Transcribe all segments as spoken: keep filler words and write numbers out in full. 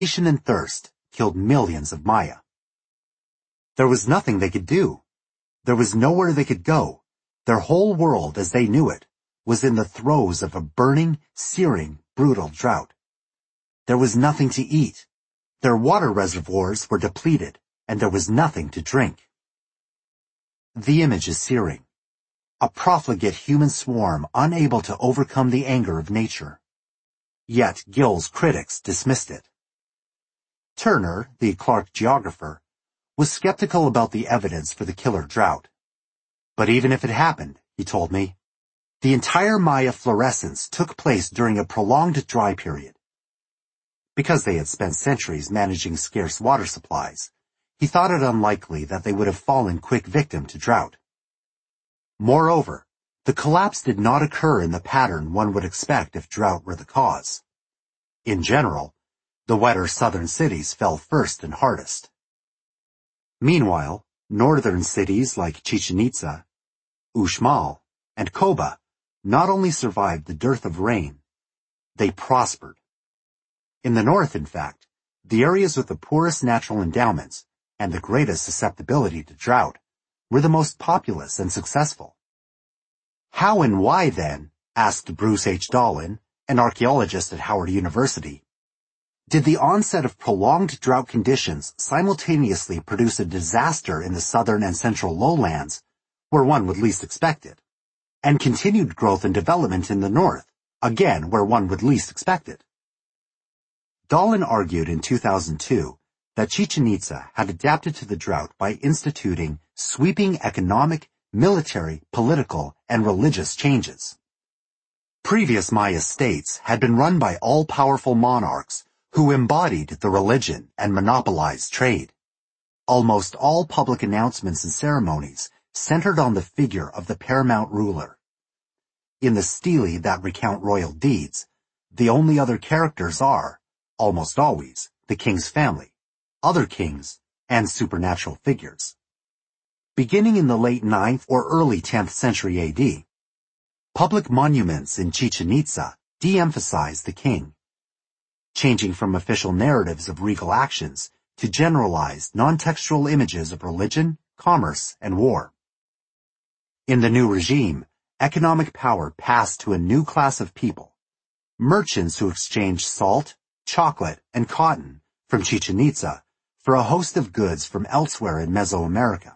Starvation and thirst killed millions of Maya. There was nothing they could do. There was nowhere they could go. Their whole world, as they knew it, was in the throes of a burning, searing, brutal drought. There was nothing to eat. Their water reservoirs were depleted, and there was nothing to drink. The image is searing. A profligate human swarm unable to overcome the anger of nature. Yet Gill's critics dismissed it. Turner, the Clark geographer, was skeptical about the evidence for the killer drought. But even if it happened, he told me, the entire Maya fluorescence took place during a prolonged dry period. Because they had spent centuries managing scarce water supplies, he thought it unlikely that they would have fallen quick victim to drought. Moreover, the collapse did not occur in the pattern one would expect if drought were the cause. In general, the wetter southern cities fell first and hardest. Meanwhile, northern cities like Chichen Itza, Uxmal, and Koba not only survived the dearth of rain, they prospered. In the north, in fact, the areas with the poorest natural endowments and the greatest susceptibility to drought were the most populous and successful. How and why, then, asked Bruce H. Dahlin, an archaeologist at Howard University, did the onset of prolonged drought conditions simultaneously produce a disaster in the southern and central lowlands, where one would least expect it, and continued growth and development in the north, again where one would least expect it? Dahlin argued in two thousand two that Chichen Itza had adapted to the drought by instituting sweeping economic, military, political, and religious changes. Previous Maya states had been run by all-powerful monarchs who embodied the religion and monopolized trade. Almost all public announcements and ceremonies centered on the figure of the paramount ruler. In the stele that recount royal deeds, the only other characters are, almost always, the king's family, other kings, and supernatural figures. Beginning in the late ninth or early tenth century A D, public monuments in Chichen Itza de-emphasized the king, changing from official narratives of regal actions to generalized, non-textual images of religion, commerce, and war. In the new regime, economic power passed to a new class of people, merchants who exchanged salt, chocolate, and cotton from Chichen Itza for a host of goods from elsewhere in Mesoamerica.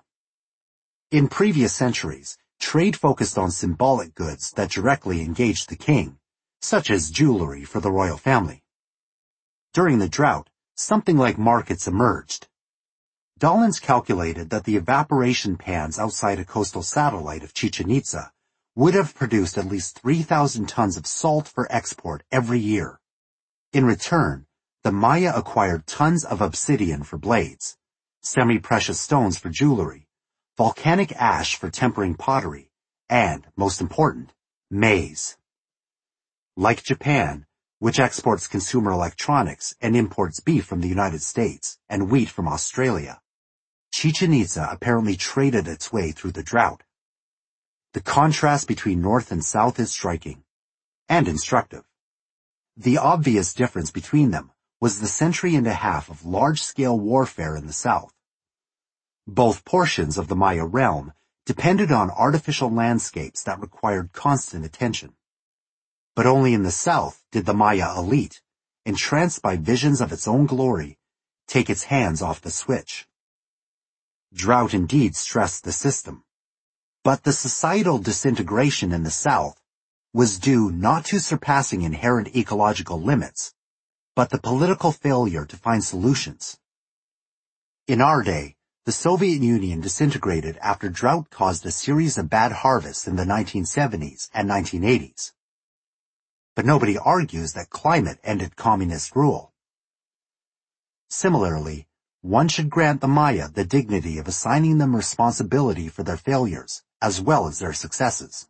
In previous centuries, trade focused on symbolic goods that directly engaged the king, such as jewelry for the royal family. During the drought, something like markets emerged. Dahlin's calculated that the evaporation pans outside a coastal satellite of Chichen Itza would have produced at least three thousand tons of salt for export every year. In return, the Maya acquired tons of obsidian for blades, semi-precious stones for jewelry, volcanic ash for tempering pottery, and, most important, maize. Like Japan, which exports consumer electronics and imports beef from the United States and wheat from Australia, Chichen Itza apparently traded its way through the drought. The contrast between north and south is striking and instructive. The obvious difference between them was the century and a half of large-scale warfare in the south. Both portions of the Maya realm depended on artificial landscapes that required constant attention. But only in the south did the Maya elite, entranced by visions of its own glory, take its hands off the switch. Drought indeed stressed the system, but the societal disintegration in the south was due not to surpassing inherent ecological limits, but the political failure to find solutions. In our day, the Soviet Union disintegrated after drought caused a series of bad harvests in the nineteen seventies and nineteen eighties. But nobody argues that climate ended communist rule. Similarly, one should grant the Maya the dignity of assigning them responsibility for their failures, as well as their successes.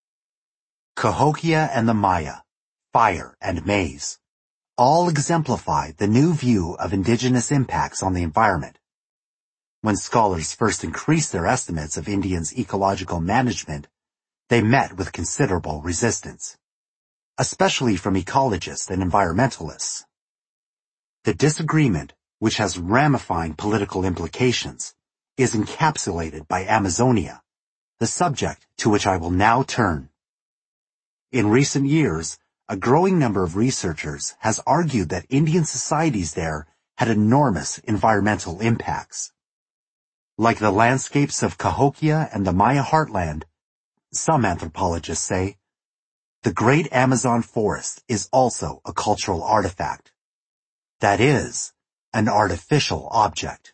Cahokia and the Maya, fire and maize, all exemplify the new view of indigenous impacts on the environment. When scholars first increased their estimates of Indians' ecological management, they met with considerable resistance, especially from ecologists and environmentalists. The disagreement, which has ramifying political implications, is encapsulated by Amazonia, the subject to which I will now turn. In recent years, a growing number of researchers has argued that Indian societies there had enormous environmental impacts. Like the landscapes of Cahokia and the Maya heartland, some anthropologists say, the Great Amazon Forest is also a cultural artifact. That is, an artificial object.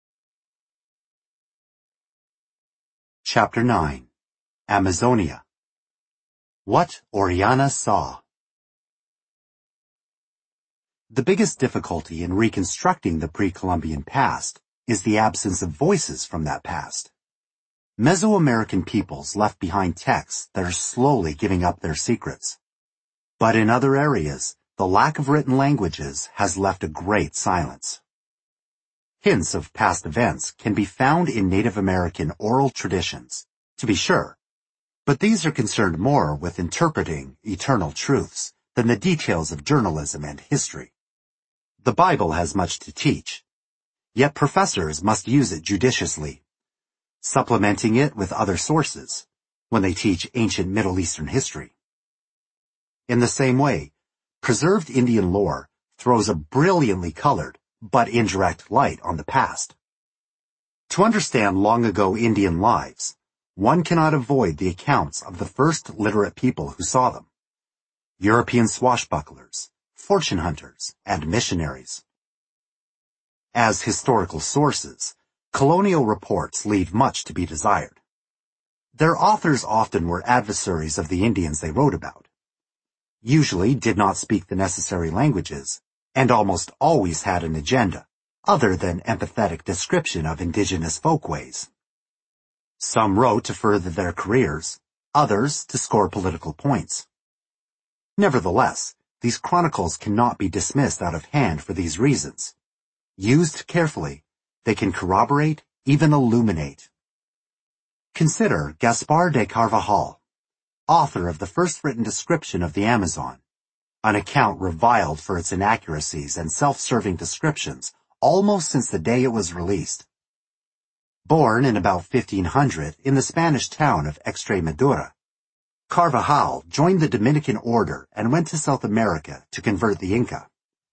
Chapter nine. Amazonia. What Oriana Saw. The biggest difficulty in reconstructing the pre-Columbian past is the absence of voices from that past. Mesoamerican peoples left behind texts that are slowly giving up their secrets. But in other areas, the lack of written languages has left a great silence. Hints of past events can be found in Native American oral traditions, to be sure, but these are concerned more with interpreting eternal truths than the details of journalism and history. The Bible has much to teach, yet professors must use it judiciously, supplementing it with other sources when they teach ancient Middle Eastern history. In the same way, preserved Indian lore throws a brilliantly colored but indirect light on the past. To understand long-ago Indian lives, one cannot avoid the accounts of the first literate people who saw them: European swashbucklers, fortune hunters, and missionaries. As historical sources, colonial reports leave much to be desired. Their authors often were adversaries of the Indians they wrote about, usually did not speak the necessary languages, and almost always had an agenda, other than empathetic description of indigenous folkways. Some wrote to further their careers, others to score political points. Nevertheless, these chronicles cannot be dismissed out of hand for these reasons. Used carefully, they can corroborate, even illuminate. Consider Gaspar de Carvajal, author of the first written description of the Amazon, an account reviled for its inaccuracies and self-serving descriptions almost since the day it was released. Born in about fifteen hundred in the Spanish town of Extremadura, Carvajal joined the Dominican order and went to South America to convert the Inca.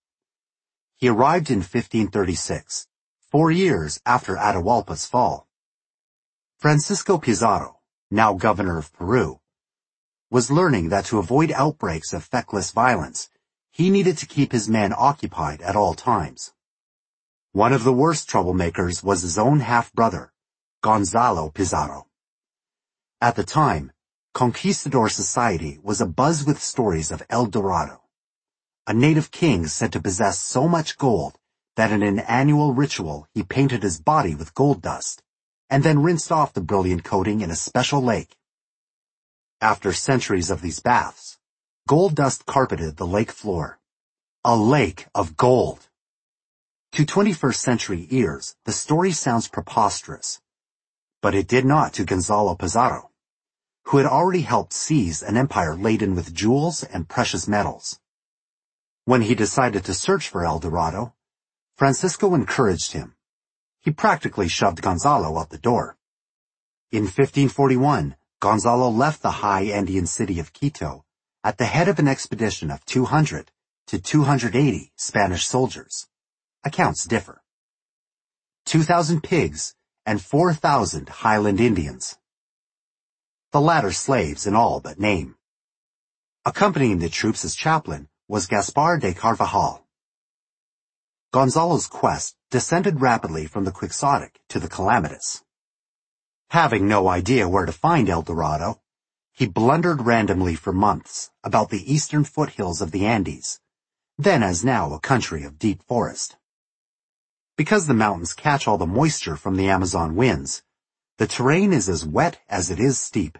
He arrived in fifteen thirty-six, four years after Atahualpa's fall. Francisco Pizarro, now governor of Peru, was learning that to avoid outbreaks of feckless violence, he needed to keep his men occupied at all times. One of the worst troublemakers was his own half-brother, Gonzalo Pizarro. At the time, conquistador society was abuzz with stories of El Dorado, a native king said to possess so much gold that in an annual ritual he painted his body with gold dust, and then rinsed off the brilliant coating in a special lake. After centuries of these baths, gold dust carpeted the lake floor. A lake of gold! To twenty-first century ears, the story sounds preposterous, but it did not to Gonzalo Pizarro, who had already helped seize an empire laden with jewels and precious metals. When he decided to search for El Dorado, Francisco encouraged him. He practically shoved Gonzalo out the door. In fifteen forty-one, Gonzalo left the high Andean city of Quito at the head of an expedition of two hundred to two hundred eighty Spanish soldiers. Accounts differ. two thousand pigs and four thousand Highland Indians. The latter slaves in all but name. Accompanying the troops as chaplain was Gaspar de Carvajal. Gonzalo's quest descended rapidly from the quixotic to the calamitous. Having no idea where to find El Dorado, he blundered randomly for months about the eastern foothills of the Andes, then as now a country of deep forest. Because the mountains catch all the moisture from the Amazon winds, the terrain is as wet as it is steep.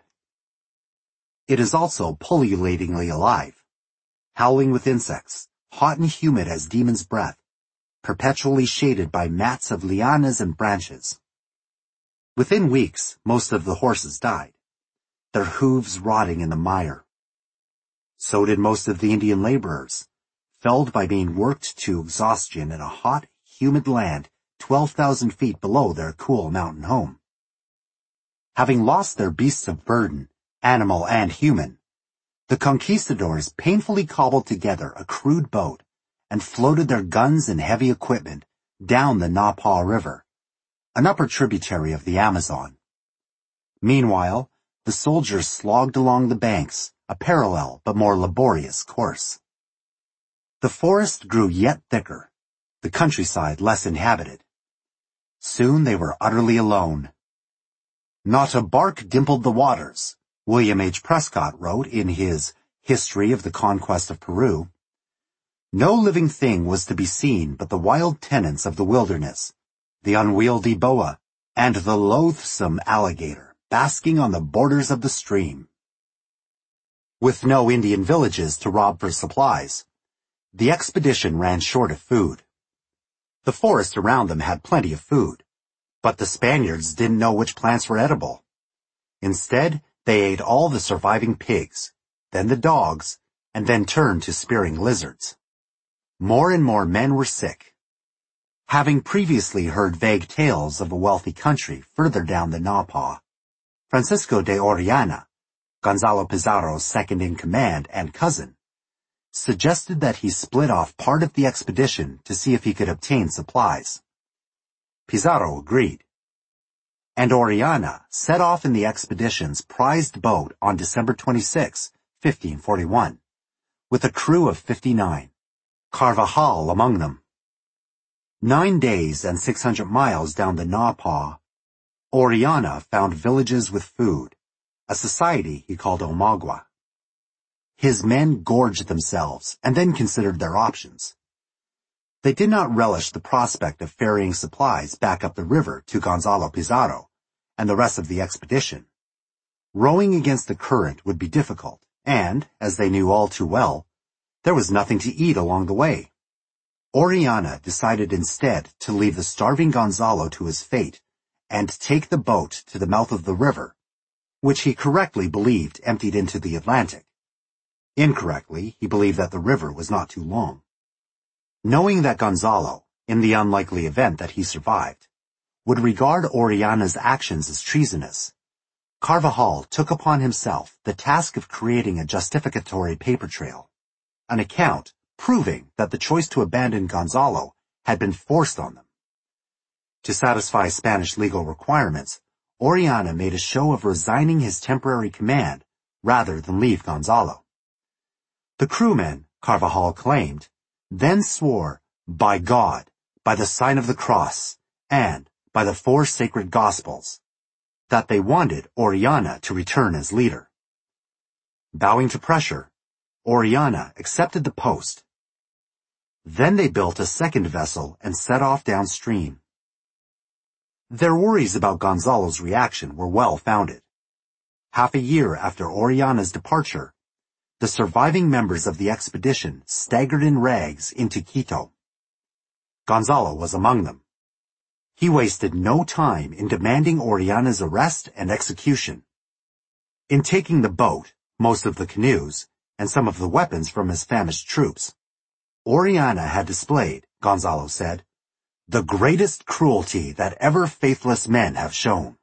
It is also pullulatingly alive, howling with insects, hot and humid as demon's breath, perpetually shaded by mats of lianas and branches. Within weeks, most of the horses died, their hooves rotting in the mire. So did most of the Indian laborers, felled by being worked to exhaustion in a hot, humid land twelve thousand feet below their cool mountain home. Having lost their beasts of burden, animal and human, the conquistadors painfully cobbled together a crude boat and floated their guns and heavy equipment down the Napo River, an upper tributary of the Amazon. Meanwhile, the soldiers slogged along the banks, a parallel but more laborious course. The forest grew yet thicker, the countryside less inhabited. Soon they were utterly alone. Not a bark dimpled the waters, William H. Prescott wrote in his History of the Conquest of Peru. No living thing was to be seen but the wild tenants of the wilderness, the unwieldy boa, and the loathsome alligator, basking on the borders of the stream. With no Indian villages to rob for supplies, the expedition ran short of food. The forest around them had plenty of food, but the Spaniards didn't know which plants were edible. Instead, they ate all the surviving pigs, then the dogs, and then turned to spearing lizards. More and more men were sick. Having previously heard vague tales of a wealthy country further down the Napo, Francisco de Orellana, Gonzalo Pizarro's second-in-command and cousin, suggested that he split off part of the expedition to see if he could obtain supplies. Pizarro agreed, and Orellana set off in the expedition's prized boat on December twenty-sixth, fifteen forty-one, with a crew of fifty-nine, Carvajal among them. Nine days and six hundred miles down the Napo, Orellana found villages with food, a society he called Omagua. His men gorged themselves and then considered their options. They did not relish the prospect of ferrying supplies back up the river to Gonzalo Pizarro and the rest of the expedition. Rowing against the current would be difficult, and, as they knew all too well, there was nothing to eat along the way. Orellana decided instead to leave the starving Gonzalo to his fate and take the boat to the mouth of the river, which he correctly believed emptied into the Atlantic. Incorrectly, he believed that the river was not too long. Knowing that Gonzalo, in the unlikely event that he survived, would regard Orellana's actions as treasonous, Carvajal took upon himself the task of creating a justificatory paper trail, an account proving that the choice to abandon Gonzalo had been forced on them. To satisfy Spanish legal requirements, Orellana made a show of resigning his temporary command rather than leave Gonzalo. The crewmen, Carvajal claimed, then swore, by God, by the sign of the cross, and by the four sacred Gospels, that they wanted Orellana to return as leader. Bowing to pressure, Orellana accepted the post. Then they built a second vessel and set off downstream. Their worries about Gonzalo's reaction were well founded. Half a year after Orellana's departure, the surviving members of the expedition staggered in rags into Quito. Gonzalo was among them. He wasted no time in demanding Orellana's arrest and execution. In taking the boat, most of the canoes, and some of the weapons from his famished troops, Orellana had displayed, Gonzalo said, the greatest cruelty that ever faithless men have shown.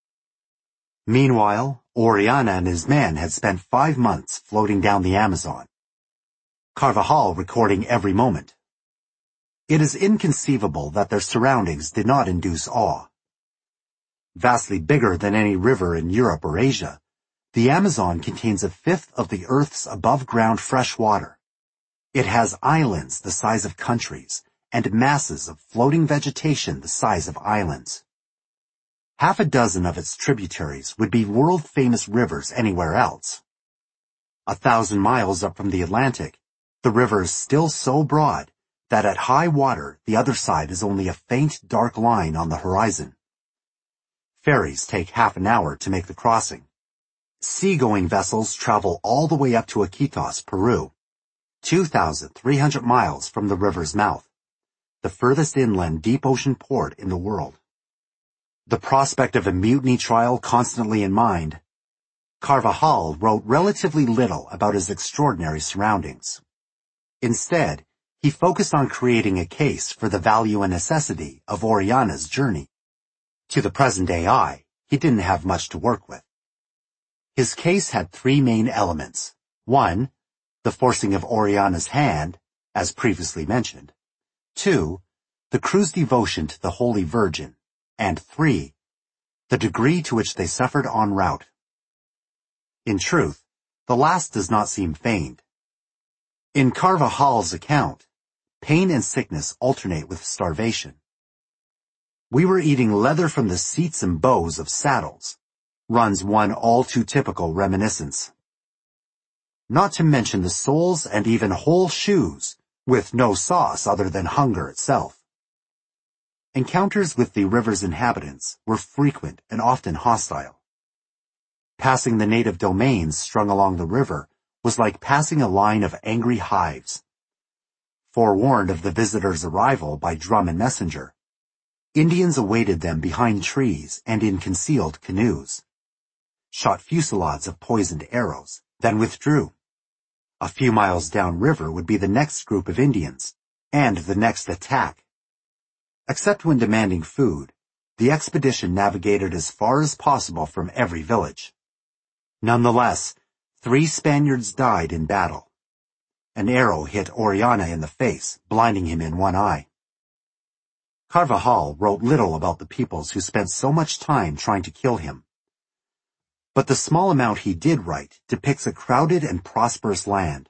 Meanwhile, Orellana and his men had spent five months floating down the Amazon, Carvajal recording every moment. It is inconceivable that their surroundings did not induce awe. Vastly bigger than any river in Europe or Asia, the Amazon contains a fifth of the Earth's above-ground fresh water. It has islands the size of countries and masses of floating vegetation the size of islands. Half a dozen of its tributaries would be world-famous rivers anywhere else. A thousand miles up from the Atlantic, the river is still so broad that at high water the other side is only a faint dark line on the horizon. Ferries take half an hour to make the crossing. Seagoing vessels travel all the way up to Iquitos, Peru, two thousand three hundred miles from the river's mouth, the furthest inland deep ocean port in the world. The prospect of a mutiny trial constantly in mind, Carvajal wrote relatively little about his extraordinary surroundings. Instead, he focused on creating a case for the value and necessity of Orellana's journey. To the present-day eye, he didn't have much to work with. His case had three main elements. One, the forcing of Orellana's hand, as previously mentioned. Two, the crew's devotion to the Holy Virgin. And three, the degree to which they suffered en route. In truth, the last does not seem feigned. In Carvajal's account, pain and sickness alternate with starvation. "We were eating leather from the seats and bows of saddles," runs one all-too-typical reminiscence. Not to mention the soles and even whole shoes, with no sauce other than hunger itself. Encounters with the river's inhabitants were frequent and often hostile. Passing the native domains strung along the river was like passing a line of angry hives. Forewarned of the visitors' arrival by drum and messenger, Indians awaited them behind trees and in concealed canoes, shot fusillades of poisoned arrows, then withdrew. A few miles downriver would be the next group of Indians, and the next attack. Except when demanding food, the expedition navigated as far as possible from every village. Nonetheless, three Spaniards died in battle. An arrow hit Orellana in the face, blinding him in one eye. Carvajal wrote little about the peoples who spent so much time trying to kill him. But the small amount he did write depicts a crowded and prosperous land.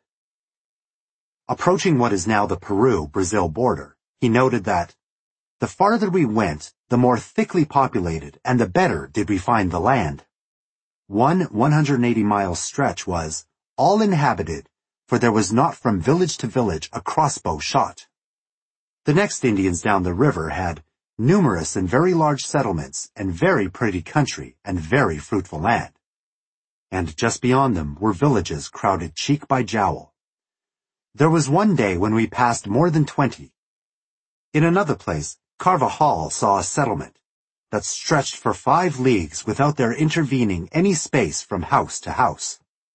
Approaching what is now the Peru-Brazil border, he noted that, "The farther we went, the more thickly populated and the better did we find the land. One one hundred eighty mile stretch was all inhabited, for there was not from village to village a crossbow shot." The next Indians down the river had numerous and very large settlements and very pretty country and very fruitful land. And just beyond them were villages crowded cheek by jowl. There was one day when we passed more than twenty. In another place, Carvajal saw a settlement that stretched for five leagues without there intervening any space from house to house.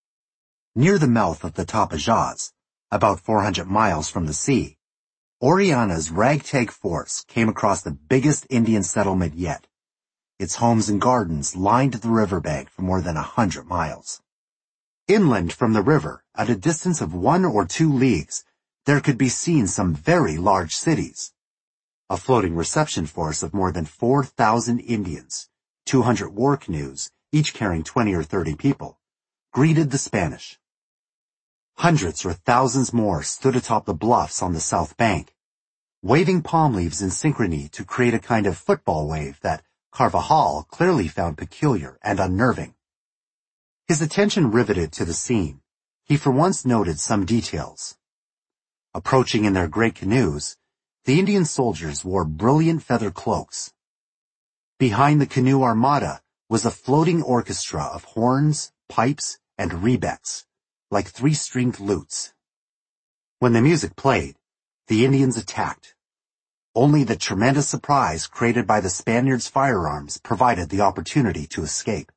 Near the mouth of the Tapajós, about four hundred miles from the sea, Orellana's ragtag force came across the biggest Indian settlement yet. Its homes and gardens lined the riverbank for more than a hundred miles. Inland from the river, at a distance of one or two leagues, there could be seen some very large cities. A floating reception force of more than four thousand Indians, two hundred war canoes, each carrying twenty or thirty people, greeted the Spanish. Hundreds or thousands more stood atop the bluffs on the south bank, waving palm leaves in synchrony to create a kind of football wave that Carvajal clearly found peculiar and unnerving. His attention riveted to the scene, he for once noted some details. Approaching in their great canoes, the Indian soldiers wore brilliant feather cloaks. Behind the canoe armada was a floating orchestra of horns, pipes, and rebecks, like three-stringed lutes. When the music played, the Indians attacked. Only the tremendous surprise created by the Spaniards' firearms provided the opportunity to escape.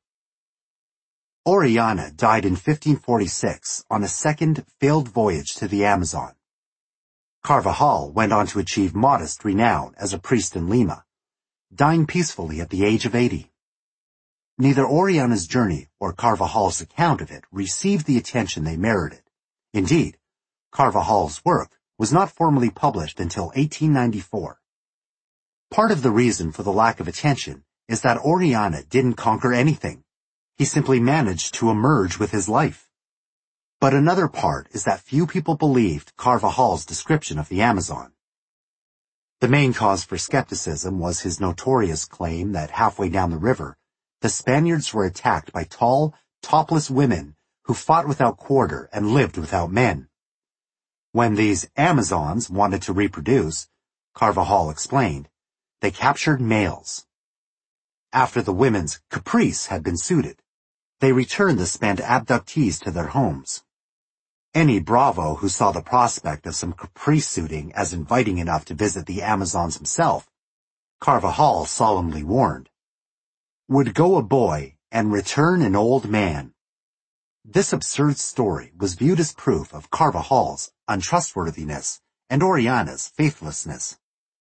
Orellana died in fifteen forty-six on a second failed voyage to the Amazon. Carvajal went on to achieve modest renown as a priest in Lima, dying peacefully at the age of eighty. Neither Orellana's journey or Carvajal's account of it received the attention they merited. Indeed, Carvajal's work was not formally published until eighteen ninety-four. Part of the reason for the lack of attention is that Orellana didn't conquer anything. He simply managed to emerge with his life. But another part is that few people believed Carvajal's description of the Amazon. The main cause for skepticism was his notorious claim that halfway down the river, the Spaniards were attacked by tall, topless women who fought without quarter and lived without men. When these Amazons wanted to reproduce, Carvajal explained, they captured males. After the women's caprice had been suited, they returned the spent abductees to their homes. Any bravo who saw the prospect of some caprice suiting as inviting enough to visit the Amazons himself, Carvajal solemnly warned, would go a boy and return an old man. This absurd story was viewed as proof of Carvajal's untrustworthiness and Oriana's faithlessness.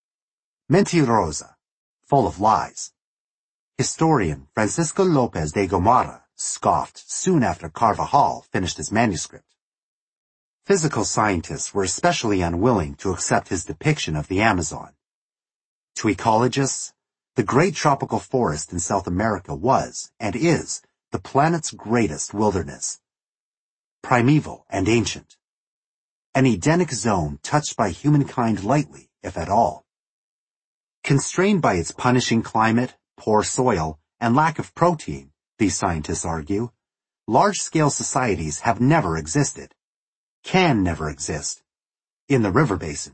Mentirosa, full of lies. Historian Francisco Lopez de Gomara scoffed soon after Carvajal finished his manuscript. Physical scientists were especially unwilling to accept his depiction of the Amazon. To ecologists, the great tropical forest in South America was, and is, the planet's greatest wilderness. Primeval and ancient. An Edenic zone touched by humankind lightly, if at all. Constrained by its punishing climate, poor soil, and lack of protein, these scientists argue, large-scale societies have never existed, can never exist, in the river basin.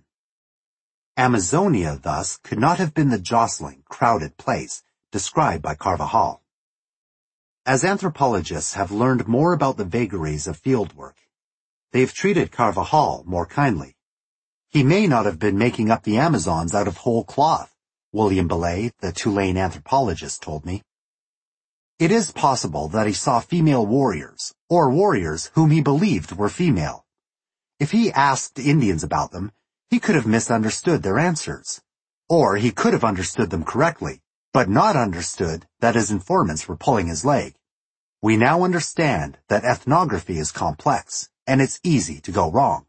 Amazonia, thus, could not have been the jostling, crowded place described by Carvajal. As anthropologists have learned more about the vagaries of fieldwork, they've treated Carvajal more kindly. He may not have been making up the Amazons out of whole cloth, William Belay, the Tulane anthropologist, told me. It is possible that he saw female warriors, or warriors whom he believed were female. If he asked Indians about them, he could have misunderstood their answers. Or he could have understood them correctly, but not understood that his informants were pulling his leg. We now understand that ethnography is complex, and it's easy to go wrong.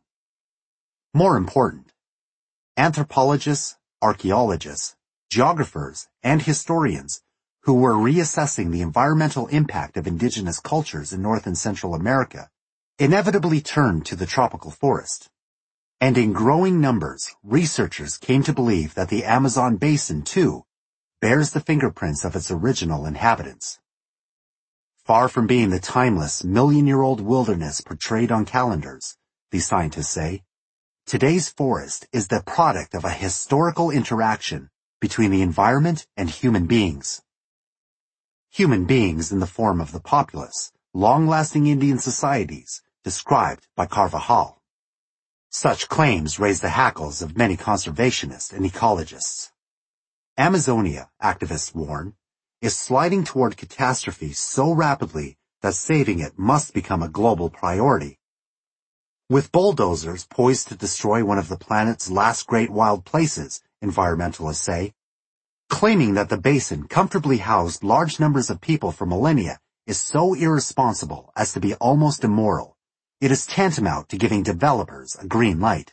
More important, anthropologists, archaeologists, geographers, and historians who were reassessing the environmental impact of indigenous cultures in North and Central America inevitably turned to the tropical forest. And in growing numbers, researchers came to believe that the Amazon basin, too, bears the fingerprints of its original inhabitants. Far from being the timeless, million-year-old wilderness portrayed on calendars, these scientists say, today's forest is the product of a historical interaction between the environment and human beings. Human beings in the form of the populous, long-lasting Indian societies described by Carvajal. Such claims raise the hackles of many conservationists and ecologists. Amazonia, activists warn, is sliding toward catastrophe so rapidly that saving it must become a global priority. With bulldozers poised to destroy one of the planet's last great wild places, environmentalists say, claiming that the basin comfortably housed large numbers of people for millennia is so irresponsible as to be almost immoral. It is tantamount to giving developers a green light.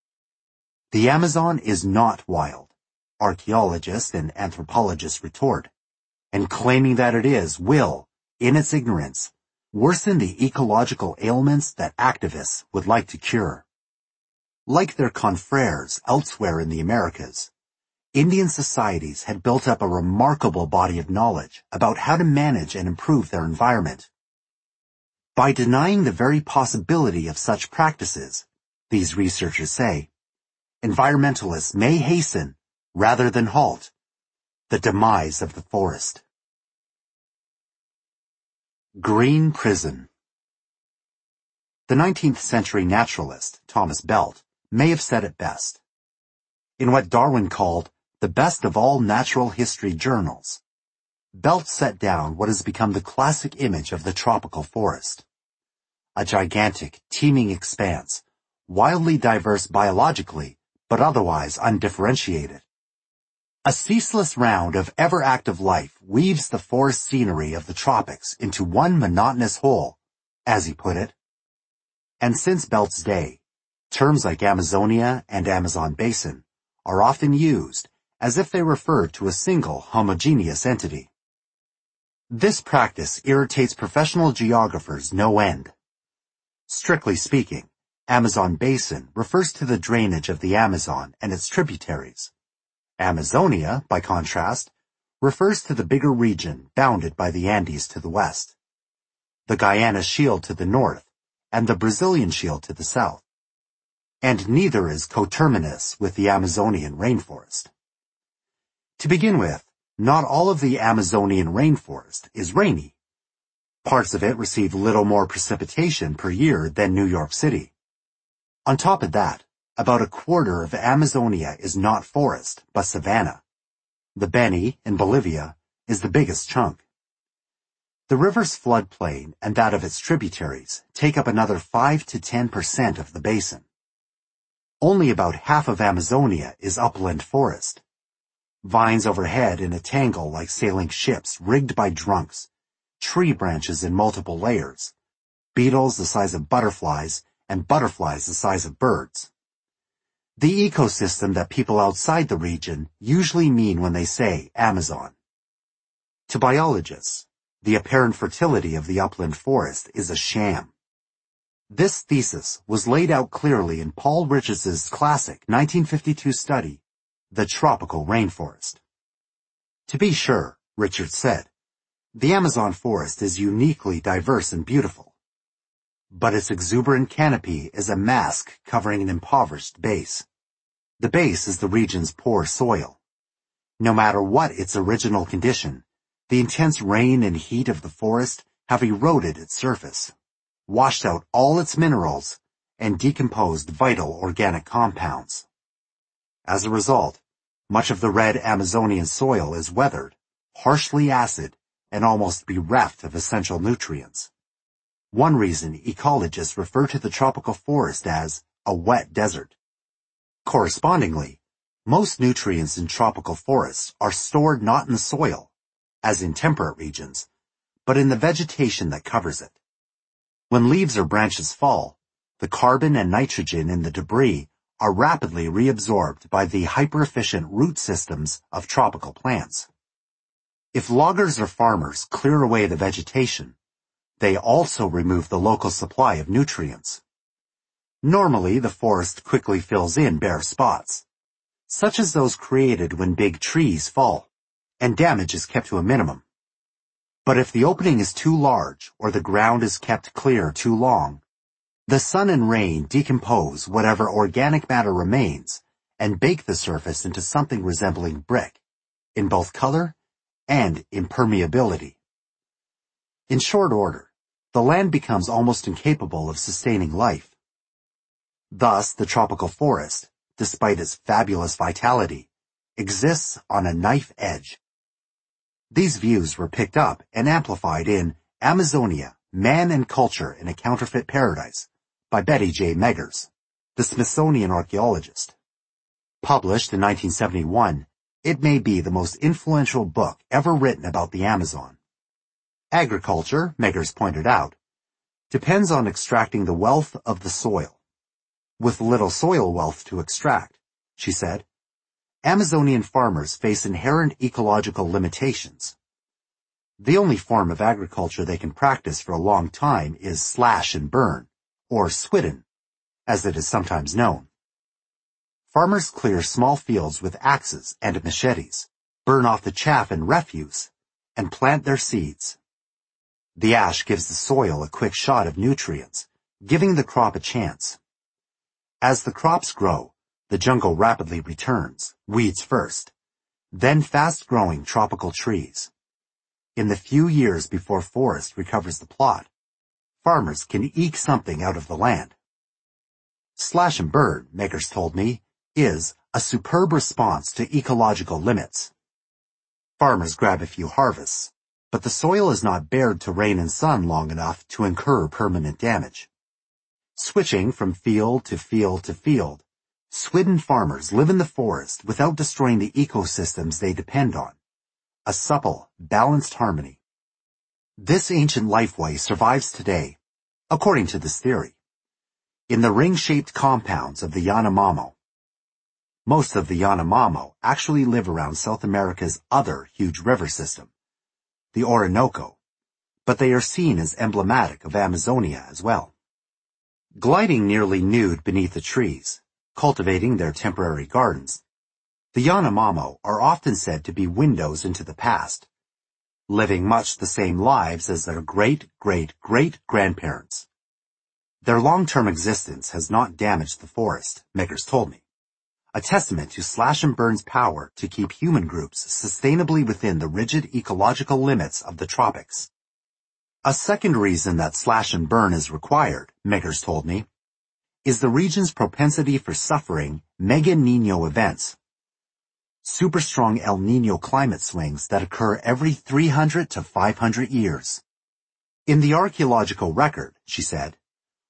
The Amazon is not wild, archaeologists and anthropologists retort, and claiming that it is will, in its ignorance, worsen the ecological ailments that activists would like to cure. Like their confreres elsewhere in the Americas, Indian societies had built up a remarkable body of knowledge about how to manage and improve their environment. By denying the very possibility of such practices, these researchers say, environmentalists may hasten, rather than halt, the demise of the forest. Green Prison. The nineteenth century naturalist, Thomas Belt, may have said it best. In what Darwin called the best of all natural history journals, Belt set down what has become the classic image of the tropical forest. A gigantic, teeming expanse, wildly diverse biologically, but otherwise undifferentiated. A ceaseless round of ever-active life weaves the forest scenery of the tropics into one monotonous whole, as he put it. And since Belt's day, terms like Amazonia and Amazon Basin are often used as if they referred to a single homogeneous entity. This practice irritates professional geographers no end. Strictly speaking, Amazon Basin refers to the drainage of the Amazon and its tributaries. Amazonia, by contrast, refers to the bigger region bounded by the Andes to the west, the Guyana Shield to the north, and the Brazilian Shield to the south. And neither is coterminous with the Amazonian rainforest. To begin with, not all of the Amazonian rainforest is rainy. Parts of it receive little more precipitation per year than New York City. On top of that, about a quarter of Amazonia is not forest, but savanna. The Beni, in Bolivia, is the biggest chunk. The river's floodplain and that of its tributaries take up another five to ten percent of the basin. Only about half of Amazonia is upland forest. Vines overhead in a tangle like sailing ships rigged by drunks, tree branches in multiple layers, beetles the size of butterflies, and butterflies the size of birds. The ecosystem that people outside the region usually mean when they say Amazon. To biologists, the apparent fertility of the upland forest is a sham. This thesis was laid out clearly in Paul Richards's classic nineteen fifty-two study, The Tropical Rainforest. To be sure, Richards said, the Amazon forest is uniquely diverse and beautiful. But its exuberant canopy is a mask covering an impoverished base. The base is the region's poor soil. No matter what its original condition, the intense rain and heat of the forest have eroded its surface, washed out all its minerals, and decomposed vital organic compounds. As a result, much of the red Amazonian soil is weathered, harshly acid, and almost bereft of essential nutrients. One reason ecologists refer to the tropical forest as a wet desert. Correspondingly, most nutrients in tropical forests are stored not in the soil, as in temperate regions, but in the vegetation that covers it. When leaves or branches fall, the carbon and nitrogen in the debris are rapidly reabsorbed by the hyper-efficient root systems of tropical plants. If loggers or farmers clear away the vegetation, they also remove the local supply of nutrients. Normally, the forest quickly fills in bare spots, such as those created when big trees fall, and damage is kept to a minimum. But if the opening is too large or the ground is kept clear too long, the sun and rain decompose whatever organic matter remains and bake the surface into something resembling brick, in both color and impermeability. In short order, the land becomes almost incapable of sustaining life. Thus, the tropical forest, despite its fabulous vitality, exists on a knife edge. These views were picked up and amplified in Amazonia, Man and Culture in a Counterfeit Paradise by Betty J. Meggers, the Smithsonian archaeologist. Published in nineteen seventy-one, it may be the most influential book ever written about the Amazon. Agriculture, Meggers pointed out, depends on extracting the wealth of the soil. With little soil wealth to extract, she said, Amazonian farmers face inherent ecological limitations. The only form of agriculture they can practice for a long time is slash and burn, or swidden, as it is sometimes known. Farmers clear small fields with axes and machetes, burn off the chaff and refuse, and plant their seeds. The ash gives the soil a quick shot of nutrients, giving the crop a chance. As the crops grow, the jungle rapidly returns, weeds first, then fast-growing tropical trees. In the few years before forest recovers the plot, farmers can eke something out of the land. Slash and burn, Meggers told me, is a superb response to ecological limits. Farmers grab a few harvests, but the soil is not bared to rain and sun long enough to incur permanent damage. Switching from field to field to field, swidden farmers live in the forest without destroying the ecosystems they depend on. A supple, balanced harmony. This ancient lifeway survives today, according to this theory, in the ring-shaped compounds of the Yanomamo. Most of the Yanomamo actually live around South America's other huge river system, the Orinoco, but they are seen as emblematic of Amazonia as well. Gliding nearly nude beneath the trees, cultivating their temporary gardens, the Yanomamo are often said to be windows into the past, living much the same lives as their great-great-great-grandparents. Their long-term existence has not damaged the forest, Meggers told me, a testament to Slash and Burn's power to keep human groups sustainably within the rigid ecological limits of the tropics. A second reason that Slash and Burn is required, Meggers told me, is the region's propensity for suffering Mega Niño events, super strong El Niño climate swings that occur every three hundred to five hundred years. In the archaeological record, she said,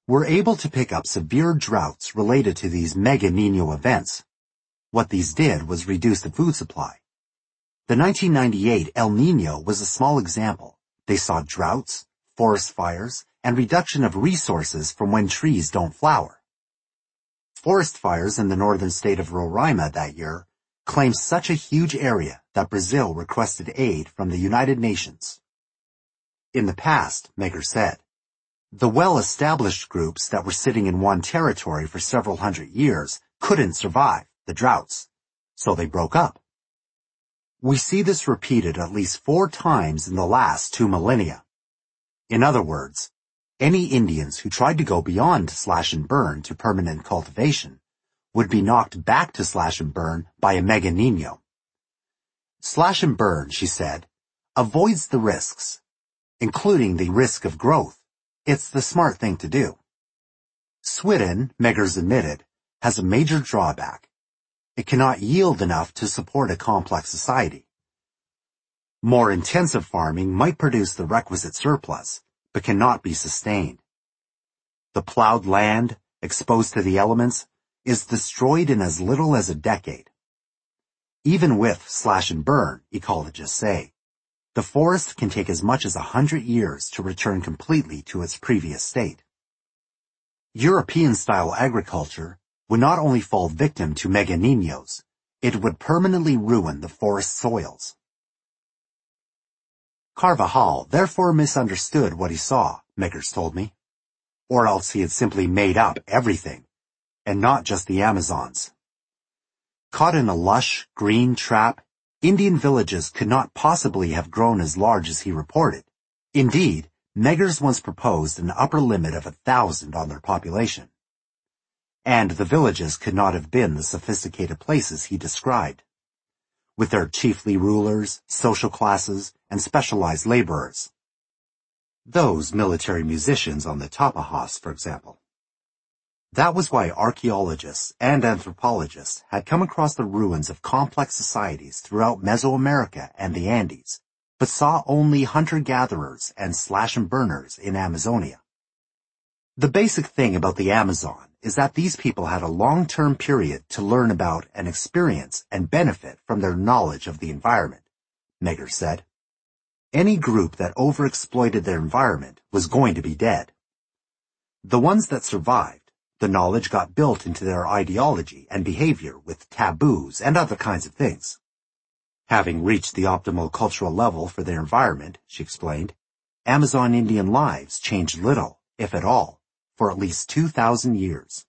were able to pick up severe droughts related to these mega Nino events. What these did was reduce the food supply. The nineteen ninety-eight El Nino was a small example. They saw droughts, forest fires, and reduction of resources from when trees don't flower. Forest fires in the northern state of Roraima that year claimed such a huge area that Brazil requested aid from the United Nations. In the past, Megger said, the well-established groups that were sitting in one territory for several hundred years couldn't survive the droughts, so they broke up. We see this repeated at least four times in the last two millennia. In other words, any Indians who tried to go beyond slash and burn to permanent cultivation would be knocked back to slash and burn by a mega Nino. Slash and burn, she said, avoids the risks, including the risk of growth. It's the smart thing to do. Swidden, Meggers admitted, has a major drawback. It cannot yield enough to support a complex society. More intensive farming might produce the requisite surplus, but cannot be sustained. The plowed land, exposed to the elements, is destroyed in as little as a decade. Even with slash and burn, ecologists say, the forest can take as much as a hundred years to return completely to its previous state. European-style agriculture would not only fall victim to mega Ninos, it would permanently ruin the forest soils. Carvajal therefore misunderstood what he saw, Meggers told me. Or else he had simply made up everything, and not just the Amazons. Caught in a lush, green trap, Indian villages could not possibly have grown as large as he reported. Indeed, Meggers once proposed an upper limit of a thousand on their population. And the villages could not have been the sophisticated places he described, with their chiefly rulers, social classes, and specialized laborers. Those military musicians on the Tapajos, for example. That was why archaeologists and anthropologists had come across the ruins of complex societies throughout Mesoamerica and the Andes, but saw only hunter-gatherers and slash-and-burners in Amazonia. The basic thing about the Amazon is that these people had a long-term period to learn about and experience and benefit from their knowledge of the environment, Meggers said. Any group that overexploited their environment was going to be dead. The ones that survived, the knowledge got built into their ideology and behavior with taboos and other kinds of things. Having reached the optimal cultural level for their environment, she explained, Amazon Indian lives changed little, if at all, for at least two thousand years.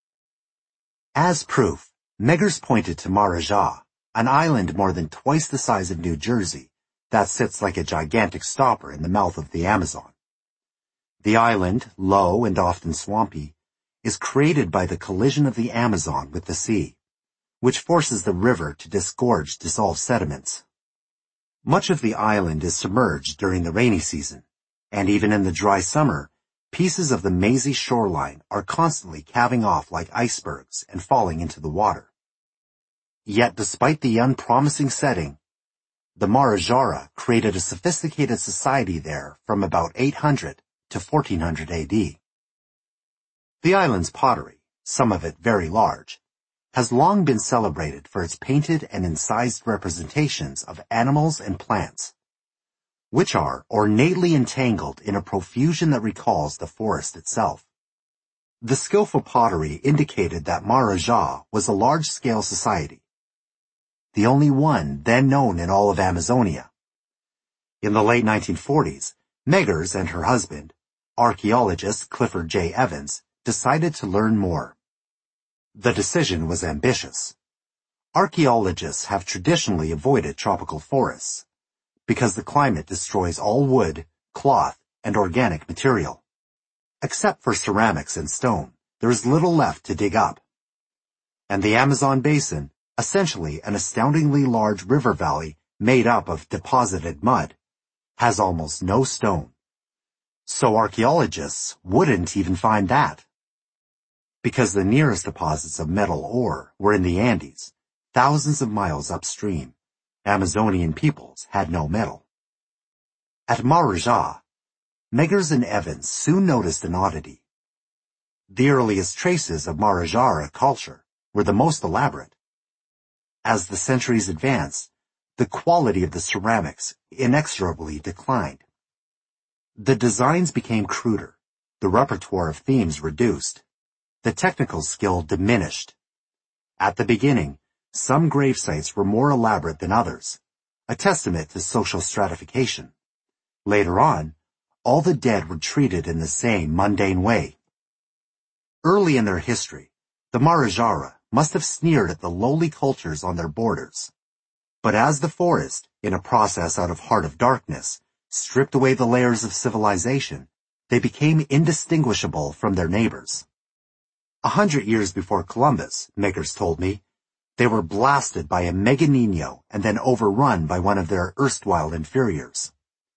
As proof, Meggers pointed to Marajá, an island more than twice the size of New Jersey that sits like a gigantic stopper in the mouth of the Amazon. The island, low and often swampy, is created by the collision of the Amazon with the sea, which forces the river to disgorge dissolved sediments. Much of the island is submerged during the rainy season, and even in the dry summer, pieces of the mazy shoreline are constantly calving off like icebergs and falling into the water. Yet despite the unpromising setting, the Marajara created a sophisticated society there from about eight hundred to fourteen hundred A D. The island's pottery, some of it very large, has long been celebrated for its painted and incised representations of animals and plants, which are ornately entangled in a profusion that recalls the forest itself. The skillful pottery indicated that Marajá was a large-scale society, the only one then known in all of Amazonia. In the late nineteen forties, Meggers and her husband, archaeologist Clifford J. Evans, decided to learn more. The decision was ambitious. Archaeologists have traditionally avoided tropical forests because the climate destroys all wood, cloth, and organic material. Except for ceramics and stone, there is little left to dig up. And the Amazon basin, essentially an astoundingly large river valley made up of deposited mud, has almost no stone. So archaeologists wouldn't even find that. Because the nearest deposits of metal ore were in the Andes, thousands of miles upstream, Amazonian peoples had no metal. At Marajá, Meggers and Evans soon noticed an oddity. The earliest traces of Marajara culture were the most elaborate. As the centuries advanced, the quality of the ceramics inexorably declined. The designs became cruder, the repertoire of themes reduced, the technical skill diminished. At the beginning, some grave sites were more elaborate than others, a testament to social stratification. Later on, all the dead were treated in the same mundane way. Early in their history, the Marajara must have sneered at the lowly cultures on their borders. But as the forest, in a process out of heart of darkness, stripped away the layers of civilization, they became indistinguishable from their neighbors. A hundred years before Columbus, Meggers told me, they were blasted by a Mega Nino and then overrun by one of their erstwhile inferiors.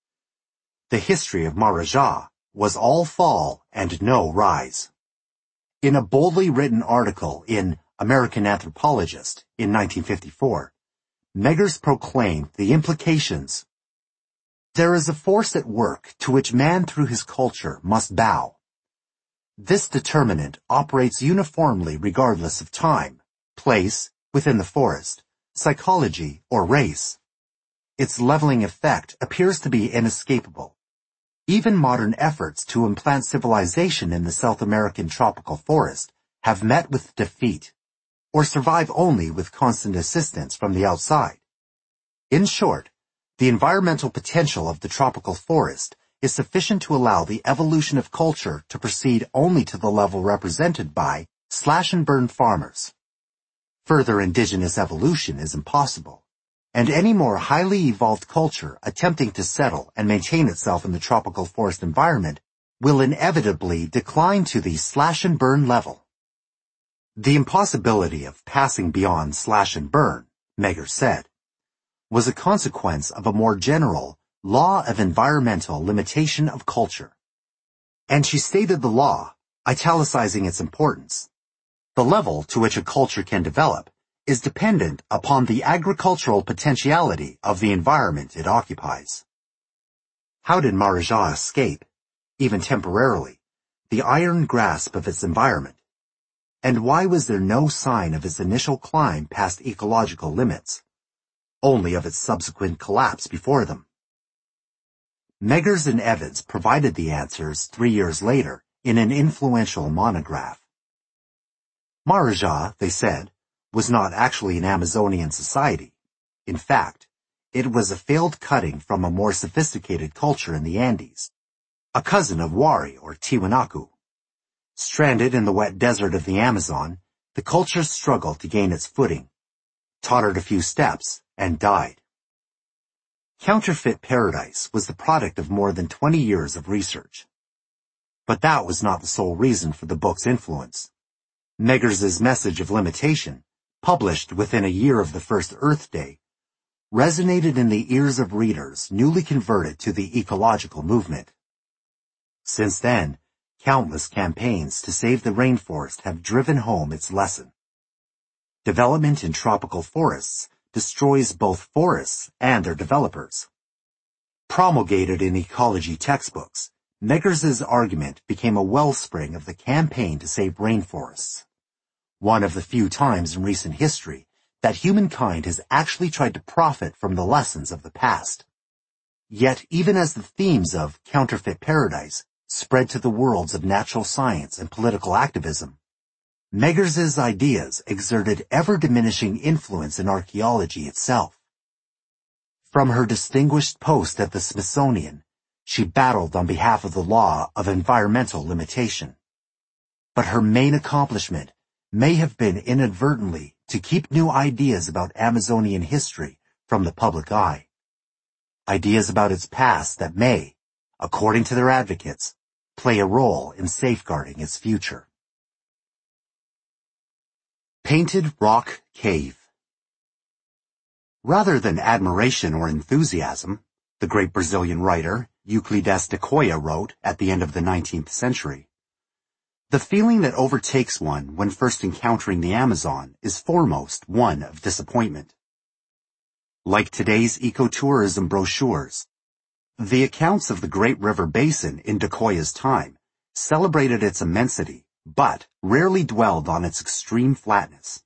The history of Maraja was all fall and no rise. In a boldly written article in American Anthropologist in nineteen fifty-four, Meggers proclaimed the implications. There is a force at work to which man through his culture must bow. This determinant operates uniformly regardless of time, place, within the forest, psychology, or race. Its leveling effect appears to be inescapable. Even modern efforts to implant civilization in the South American tropical forest have met with defeat, or survive only with constant assistance from the outside. In short, the environmental potential of the tropical forest is sufficient to allow the evolution of culture to proceed only to the level represented by slash-and-burn farmers. Further indigenous evolution is impossible, and any more highly evolved culture attempting to settle and maintain itself in the tropical forest environment will inevitably decline to the slash-and-burn level. The impossibility of passing beyond slash-and-burn, Meggers said, was a consequence of a more general law of environmental limitation of culture. And she stated the law, italicizing its importance. The level to which a culture can develop is dependent upon the agricultural potentiality of the environment it occupies. How did Maraja escape, even temporarily, the iron grasp of its environment? And why was there no sign of its initial climb past ecological limits, only of its subsequent collapse before them? Meggers and Evans provided the answers three years later in an influential monograph. Maraja, they said, was not actually an Amazonian society. In fact, it was a failed cutting from a more sophisticated culture in the Andes, a cousin of Wari or Tiwanaku. Stranded in the wet desert of the Amazon, the culture struggled to gain its footing, tottered a few steps, and died. Counterfeit Paradise was the product of more than twenty years of research. But that was not the sole reason for the book's influence. Meggers's message of limitation, published within a year of the first Earth Day, resonated in the ears of readers newly converted to the ecological movement. Since then, countless campaigns to save the rainforest have driven home its lesson. Development in tropical forests destroys both forests and their developers. Promulgated in ecology textbooks, Meggers's argument became a wellspring of the campaign to save rainforests. One of the few times in recent history that humankind has actually tried to profit from the lessons of the past. Yet even as the themes of Counterfeit Paradise spread to the worlds of natural science and political activism, Meggers's ideas exerted ever-diminishing influence in archaeology itself. From her distinguished post at the Smithsonian, she battled on behalf of the law of environmental limitation. But her main accomplishment may have been inadvertently to keep new ideas about Amazonian history from the public eye. Ideas about its past that may, according to their advocates, play a role in safeguarding its future. Painted Rock Cave. Rather than admiration or enthusiasm, the great Brazilian writer Euclides de Coya wrote at the end of the nineteenth century, the feeling that overtakes one when first encountering the Amazon is foremost one of disappointment. Like today's ecotourism brochures, the accounts of the great river basin in de Coya's time celebrated its immensity, but rarely dwelled on its extreme flatness.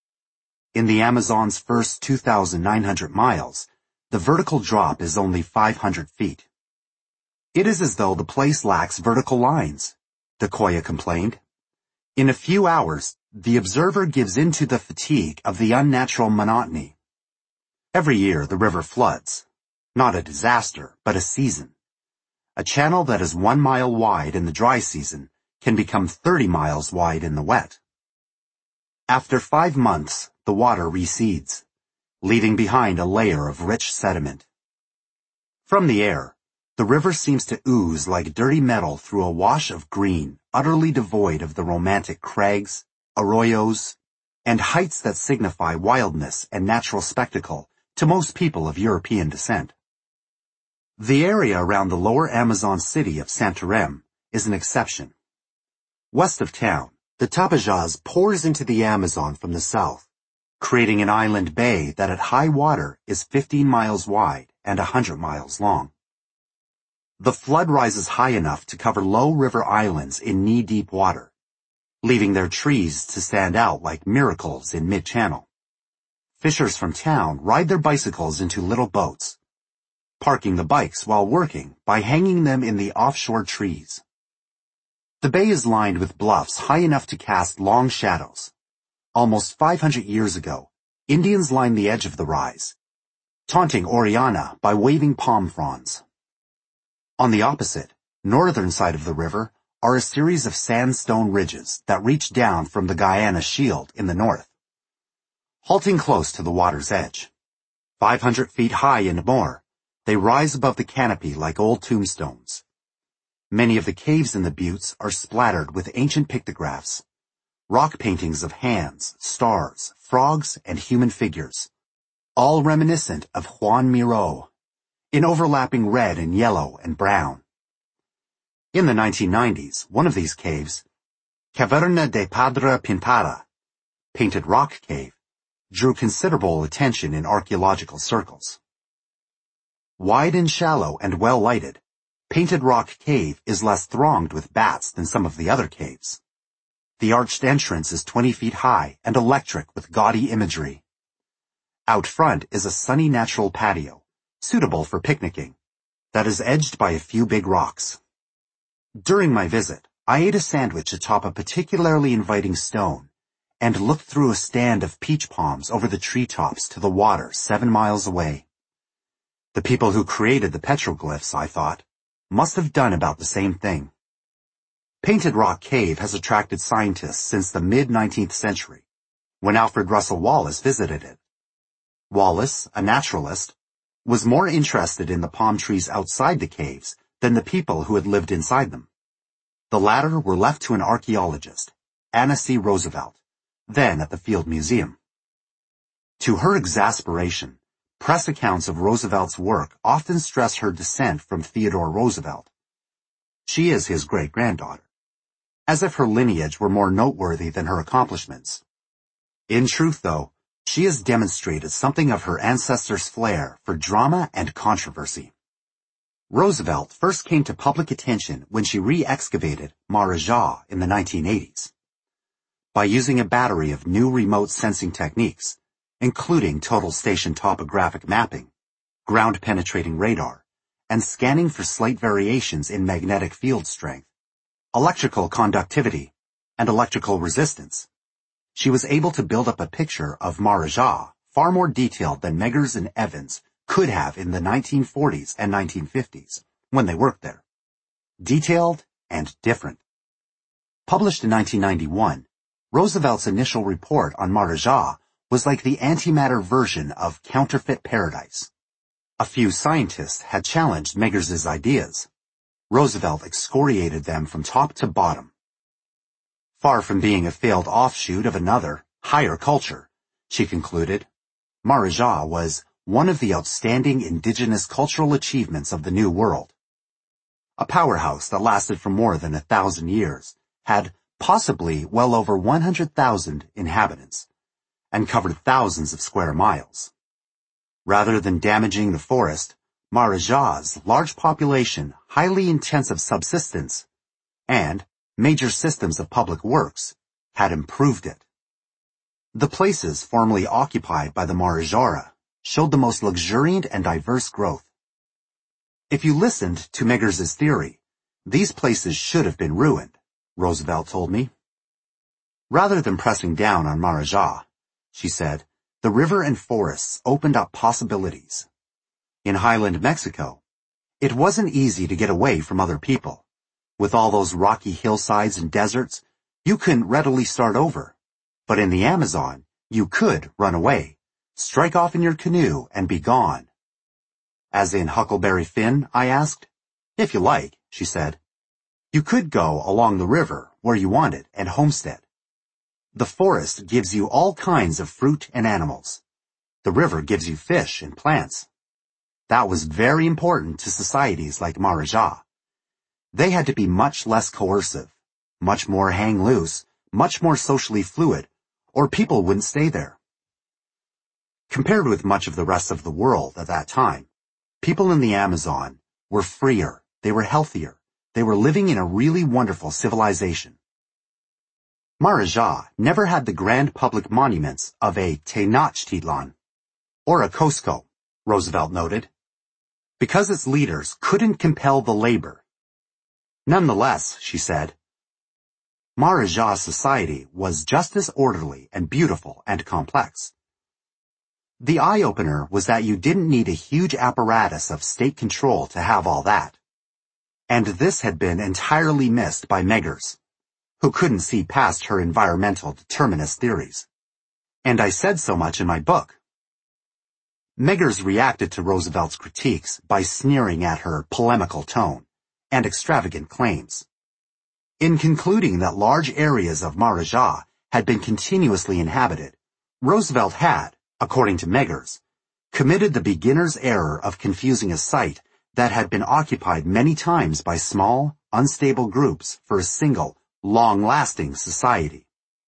In the Amazon's first two thousand nine hundred miles, the vertical drop is only five hundred feet. It is as though the place lacks vertical lines, De Coya complained. In a few hours, the observer gives in to the fatigue of the unnatural monotony. Every year the river floods. Not a disaster, but a season. A channel that is one mile wide in the dry season can become thirty miles wide in the wet. After five months, the water recedes, leaving behind a layer of rich sediment. From the air, the river seems to ooze like dirty metal through a wash of green, utterly devoid of the romantic crags, arroyos, and heights that signify wildness and natural spectacle to most people of European descent. The area around the lower Amazon city of Santarém is an exception. West of town, the Tapajós pours into the Amazon from the south, creating an inland bay that at high water is fifteen miles wide and one hundred miles long. The flood rises high enough to cover low river islands in knee-deep water, leaving their trees to stand out like miracles in mid-channel. Fishers from town ride their bicycles into little boats, parking the bikes while working by hanging them in the offshore trees. The bay is lined with bluffs high enough to cast long shadows. Almost five hundred years ago, Indians lined the edge of the rise, taunting Oriana by waving palm fronds. On the opposite, northern side of the river are a series of sandstone ridges that reach down from the Guiana Shield in the north. Halting close to the water's edge, five hundred feet high and more, they rise above the canopy like old tombstones. Many of the caves in the buttes are splattered with ancient pictographs, rock paintings of hands, stars, frogs, and human figures, all reminiscent of Juan Miró, in overlapping red and yellow and brown. In the nineteen nineties, one of these caves, Caverna de Pedra Pintada, Painted Rock Cave, drew considerable attention in archaeological circles. Wide and shallow and well lighted, Painted Rock Cave is less thronged with bats than some of the other caves. The arched entrance is twenty feet high and electric with gaudy imagery. Out front is a sunny natural patio, suitable for picnicking, that is edged by a few big rocks. During my visit, I ate a sandwich atop a particularly inviting stone and looked through a stand of peach palms over the treetops to the water seven miles away. The people who created the petroglyphs, I thought, must have done about the same thing. Painted Rock Cave has attracted scientists since the mid-nineteenth century, when Alfred Russel Wallace visited it. Wallace, a naturalist, was more interested in the palm trees outside the caves than the people who had lived inside them. The latter were left to an archaeologist, Anna C. Roosevelt, then at the Field Museum. To her exasperation, press accounts of Roosevelt's work often stress her descent from Theodore Roosevelt. She is his great-granddaughter, as if her lineage were more noteworthy than her accomplishments. In truth, though, she has demonstrated something of her ancestors' flair for drama and controversy. Roosevelt first came to public attention when she re-excavated Marajah in the nineteen eighties. By using a battery of new remote sensing techniques, including total station topographic mapping, ground-penetrating radar, and scanning for slight variations in magnetic field strength, electrical conductivity, and electrical resistance, she was able to build up a picture of Marajah far more detailed than Meggers and Evans could have in the nineteen forties and nineteen fifties, when they worked there. Detailed and different. Published in nineteen ninety-one, Roosevelt's initial report on Marajah was like the antimatter version of Counterfeit Paradise. A few scientists had challenged Meggers's ideas. Roosevelt excoriated them from top to bottom. Far from being a failed offshoot of another, higher culture, she concluded, Marajah was one of the outstanding indigenous cultural achievements of the New World. A powerhouse that lasted for more than a thousand years, had possibly well over one hundred thousand inhabitants, and covered thousands of square miles. Rather than damaging the forest, Marajah's large population, highly intensive subsistence, and, major systems of public works, had improved it. The places formerly occupied by the Marajara showed the most luxuriant and diverse growth. If you listened to Meggers' theory, these places should have been ruined, Roosevelt told me. Rather than pressing down on Maraja, she said, the river and forests opened up possibilities. In highland Mexico, it wasn't easy to get away from other people. With all those rocky hillsides and deserts, you couldn't readily start over. But in the Amazon, you could run away, strike off in your canoe, and be gone. As in Huckleberry Finn, I asked. If you like, she said. You could go along the river where you wanted and homestead. The forest gives you all kinds of fruit and animals. The river gives you fish and plants. That was very important to societies like Maraja. They had to be much less coercive, much more hang loose, much more socially fluid, or people wouldn't stay there. Compared with much of the rest of the world at that time, people in the Amazon were freer, they were healthier, they were living in a really wonderful civilization. Maraja never had the grand public monuments of a Tenochtitlan or a Cusco, Roosevelt noted, because its leaders couldn't compel the labor. Nonetheless, she said, Maraja society was just as orderly and beautiful and complex. The eye-opener was that you didn't need a huge apparatus of state control to have all that. And this had been entirely missed by Meggers, who couldn't see past her environmental determinist theories. And I said so much in my book. Meggers reacted to Roosevelt's critiques by sneering at her polemical tone and extravagant claims. In concluding that large areas of Maraja had been continuously inhabited, Roosevelt had, according to Meggers, committed the beginner's error of confusing a site that had been occupied many times by small, unstable groups for a single, long-lasting society.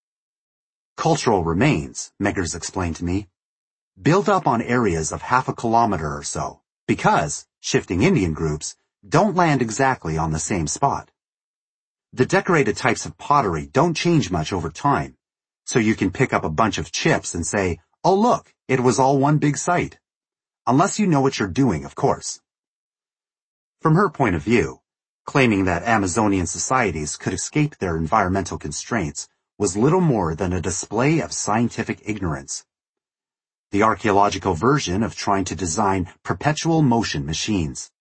Cultural remains, Meggers explained to me, built up on areas of half a kilometer or so, because shifting Indian groups don't land exactly on the same spot. The decorated types of pottery don't change much over time, so you can pick up a bunch of chips and say, oh look, it was all one big site. Unless you know what you're doing, of course. From her point of view, claiming that Amazonian societies could escape their environmental constraints was little more than a display of scientific ignorance. The archaeological version of trying to design perpetual motion machines.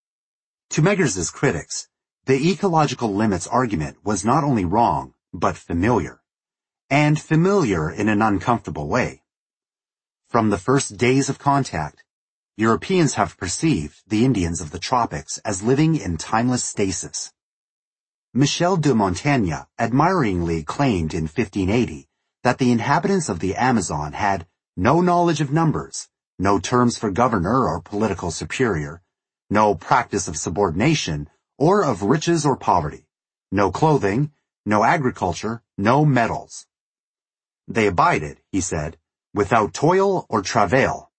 To Meggers' critics, the ecological limits argument was not only wrong, but familiar. And familiar in an uncomfortable way. From the first days of contact, Europeans have perceived the Indians of the tropics as living in timeless stasis. Michel de Montaigne admiringly claimed in fifteen eighty that the inhabitants of the Amazon had no knowledge of numbers, no terms for governor or political superior, no practice of subordination or of riches or poverty, no clothing, no agriculture, no metals. They abided, he said, without toil or travail,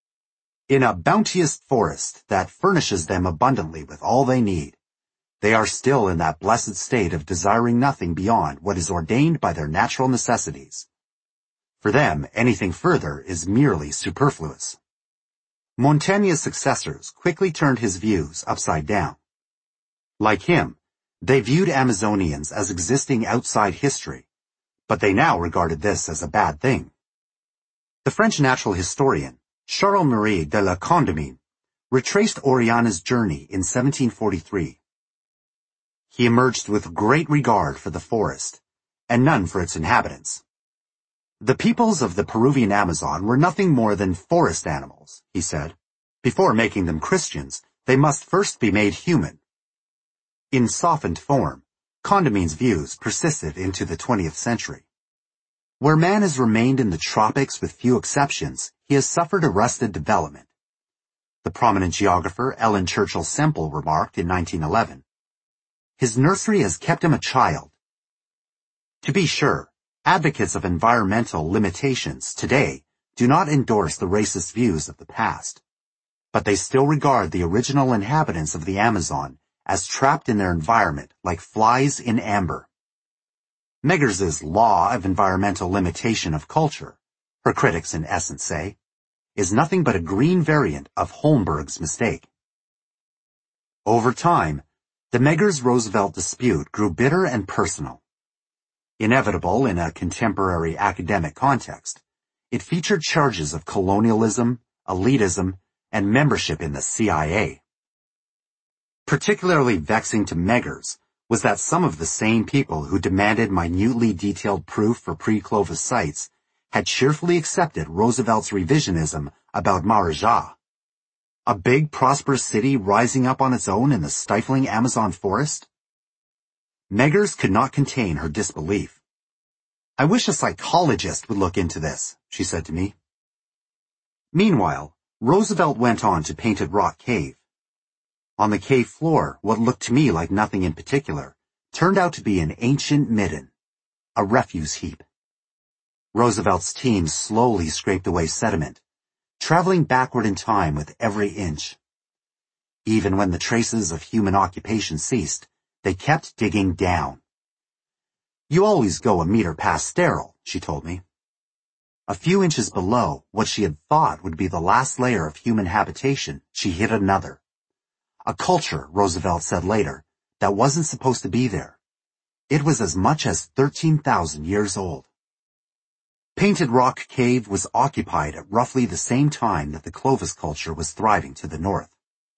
in a bounteous forest that furnishes them abundantly with all they need. They are still in that blessed state of desiring nothing beyond what is ordained by their natural necessities. For them, anything further is merely superfluous. Montaigne's successors quickly turned his views upside down. Like him, they viewed Amazonians as existing outside history, but they now regarded this as a bad thing. The French natural historian, Charles-Marie de la Condamine, retraced Orellana's journey in seventeen forty-three. He emerged with great regard for the forest, and none for its inhabitants. The peoples of the Peruvian Amazon were nothing more than forest animals, he said. Before making them Christians, they must first be made human. In softened form, Condamine's views persisted into the twentieth century. Where man has remained in the tropics with few exceptions, he has suffered arrested development. The prominent geographer Ellen Churchill Semple remarked in nineteen eleven, his nursery has kept him a child. To be sure, advocates of environmental limitations today do not endorse the racist views of the past, but they still regard the original inhabitants of the Amazon as trapped in their environment like flies in amber. Meggers's law of environmental limitation of culture, her critics in essence say, is nothing but a green variant of Holmberg's mistake. Over time, the Meggers-Roosevelt dispute grew bitter and personal. Inevitable in a contemporary academic context, it featured charges of colonialism, elitism, and membership in the C I A. Particularly vexing to Meggers was that some of the same people who demanded minutely detailed proof for pre-Clovis sites had cheerfully accepted Roosevelt's revisionism about Maharaja, a big, prosperous city rising up on its own in the stifling Amazon forest. Meggers could not contain her disbelief. "I wish a psychologist would look into this," she said to me. Meanwhile, Roosevelt went on to Painted Rock Cave. On the cave floor, what looked to me like nothing in particular turned out to be an ancient midden, a refuse heap. Roosevelt's team slowly scraped away sediment, traveling backward in time with every inch. Even when the traces of human occupation ceased, they kept digging down. "You always go a meter past sterile," she told me. A few inches below what she had thought would be the last layer of human habitation, she hit another. A culture, Roosevelt said later, that wasn't supposed to be there. It was as much as thirteen thousand years old. Painted Rock Cave was occupied at roughly the same time that the Clovis culture was thriving to the north.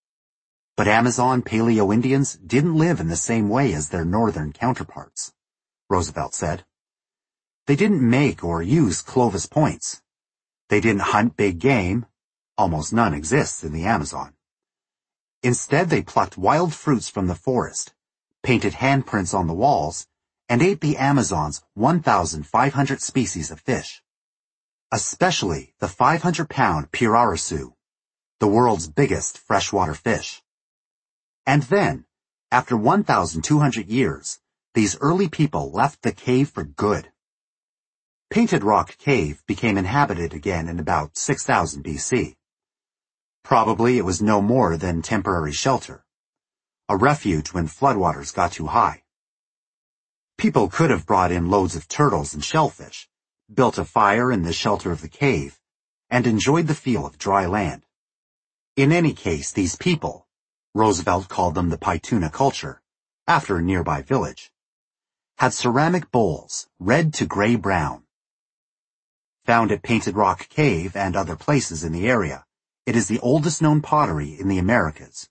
But Amazon Paleo-Indians didn't live in the same way as their northern counterparts, Roosevelt said. They didn't make or use Clovis points. They didn't hunt big game. Almost none exists in the Amazon. Instead, they plucked wild fruits from the forest, painted handprints on the walls, and ate the Amazon's one thousand five hundred species of fish, especially the five hundred pound pirarusu, the world's biggest freshwater fish. And then, after one thousand two hundred years, these early people left the cave for good. Painted Rock Cave became inhabited again in about six thousand B C. Probably it was no more than temporary shelter, a refuge when floodwaters got too high. People could have brought in loads of turtles and shellfish, built a fire in the shelter of the cave, and enjoyed the feel of dry land. In any case, these people, Roosevelt called them the Paituna culture, after a nearby village, had ceramic bowls, red to gray-brown. Found at Painted Rock Cave and other places in the area, it is the oldest known pottery in the Americas.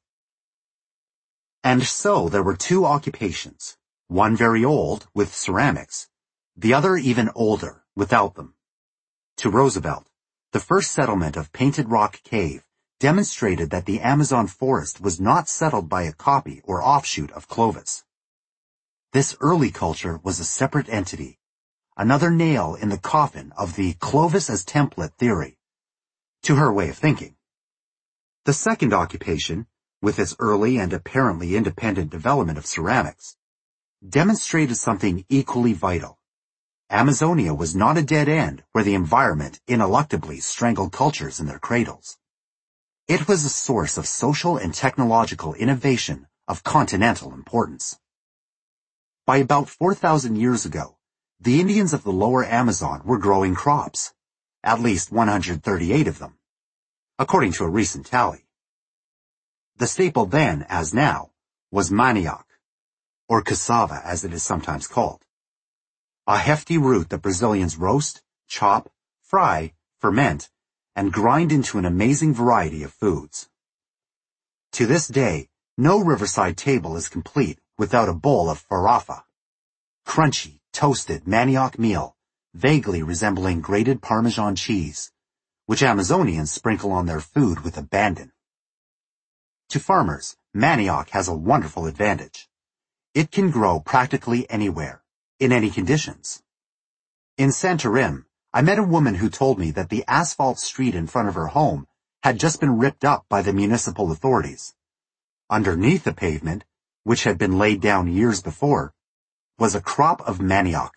And so there were two occupations, one very old, with ceramics, the other even older, without them. To Roosevelt, the first settlement of Painted Rock Cave demonstrated that the Amazon forest was not settled by a copy or offshoot of Clovis. This early culture was a separate entity, another nail in the coffin of the Clovis as template theory, to her way of thinking. The second occupation, with its early and apparently independent development of ceramics, demonstrated something equally vital. Amazonia was not a dead end where the environment ineluctably strangled cultures in their cradles. It was a source of social and technological innovation of continental importance. By about four thousand years ago, the Indians of the lower Amazon were growing crops, at least one hundred thirty-eight of them, according to a recent tally. The staple then, as now, was manioc, or cassava as it is sometimes called, a hefty root that Brazilians roast, chop, fry, ferment, and grind into an amazing variety of foods. To this day, no riverside table is complete without a bowl of farofa, crunchy, toasted manioc meal, vaguely resembling grated Parmesan cheese, which Amazonians sprinkle on their food with abandon. To farmers, manioc has a wonderful advantage. It can grow practically anywhere, in any conditions. In Santarém, I met a woman who told me that the asphalt street in front of her home had just been ripped up by the municipal authorities. Underneath the pavement, which had been laid down years before, was a crop of manioc.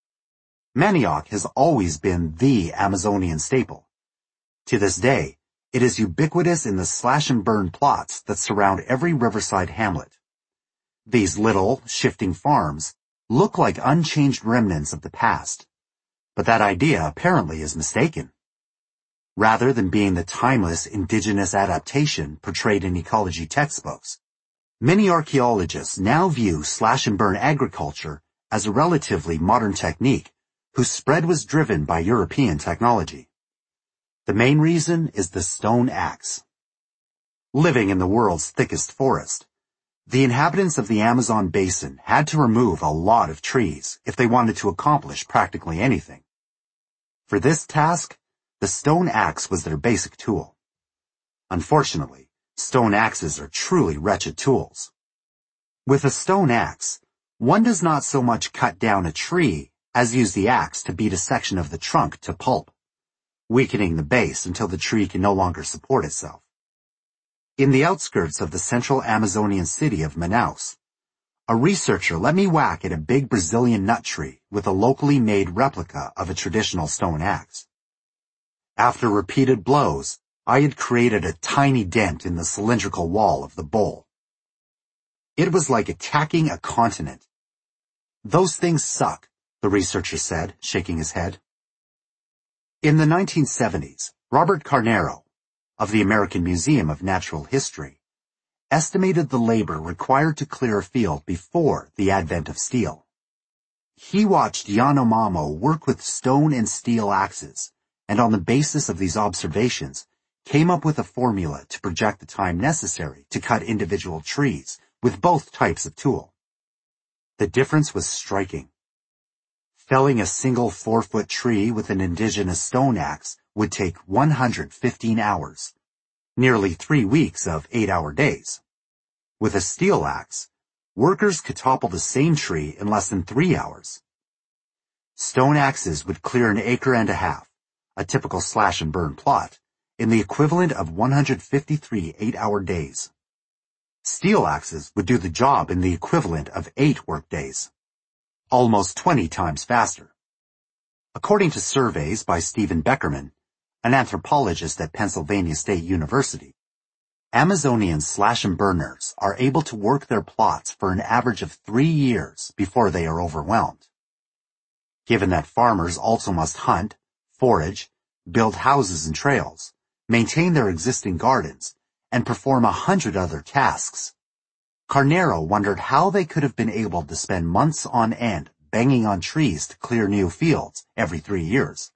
Manioc has always been the Amazonian staple. To this day, it is ubiquitous in the slash-and-burn plots that surround every riverside hamlet, These little, shifting farms look like unchanged remnants of the past, but that idea apparently is mistaken. Rather than being the timeless indigenous adaptation portrayed in ecology textbooks, many archaeologists now view slash-and-burn agriculture as a relatively modern technique whose spread was driven by European technology. The main reason is the stone axe. Living in the world's thickest forest, the inhabitants of the Amazon basin had to remove a lot of trees if they wanted to accomplish practically anything. For this task, the stone axe was their basic tool. Unfortunately, stone axes are truly wretched tools. With a stone axe, one does not so much cut down a tree as use the axe to beat a section of the trunk to pulp, weakening the base until the tree can no longer support itself. In the outskirts of the central Amazonian city of Manaus, a researcher let me whack at a big Brazilian nut tree with a locally made replica of a traditional stone axe. After repeated blows, I had created a tiny dent in the cylindrical wall of the bowl. It was like attacking a continent. Those things suck, the researcher said, shaking his head. In the nineteen seventies, Robert Carneiro, of the American Museum of Natural History, estimated the labor required to clear a field before the advent of steel. He watched Yanomamo work with stone and steel axes, and on the basis of these observations, came up with a formula to project the time necessary to cut individual trees with both types of tool. The difference was striking. Felling a single four-foot tree with an indigenous stone axe would take one hundred fifteen hours, nearly three weeks of eight-hour days. With a steel axe, workers could topple the same tree in less than three hours. Stone axes would clear an acre and a half, a typical slash-and-burn plot, in the equivalent of one hundred fifty-three eight-hour days. Steel axes would do the job in the equivalent of eight workdays, almost twenty times faster. According to surveys by Stephen Beckerman, an anthropologist at Pennsylvania State University, Amazonian slash-and-burners are able to work their plots for an average of three years before they are overwhelmed. Given that farmers also must hunt, forage, build houses and trails, maintain their existing gardens, and perform a hundred other tasks, Carneiro wondered how they could have been able to spend months on end banging on trees to clear new fields every three years.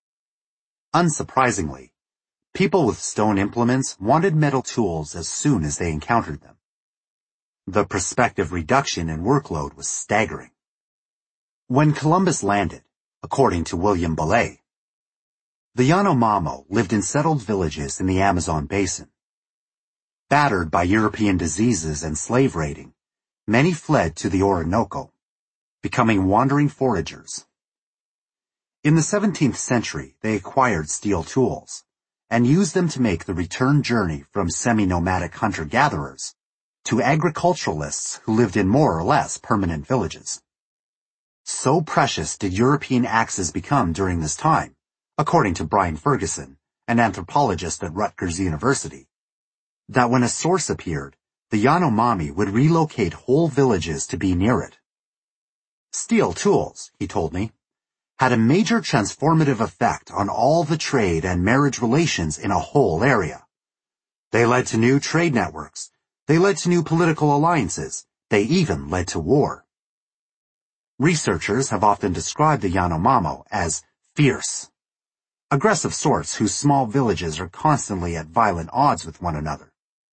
Unsurprisingly, people with stone implements wanted metal tools as soon as they encountered them. The prospective reduction in workload was staggering. When Columbus landed, according to William Belay, the Yanomamo lived in settled villages in the Amazon basin. Battered by European diseases and slave raiding, many fled to the Orinoco, becoming wandering foragers. In the seventeenth century, they acquired steel tools and used them to make the return journey from semi-nomadic hunter-gatherers to agriculturalists who lived in more or less permanent villages. So precious did European axes become during this time, according to Brian Ferguson, an anthropologist at Rutgers University, that when a source appeared, the Yanomami would relocate whole villages to be near it. Steel tools, he told me, had a major transformative effect on all the trade and marriage relations in a whole area. They led to new trade networks. They led to new political alliances. They even led to war. Researchers have often described the Yanomamo as fierce, aggressive sorts whose small villages are constantly at violent odds with one another.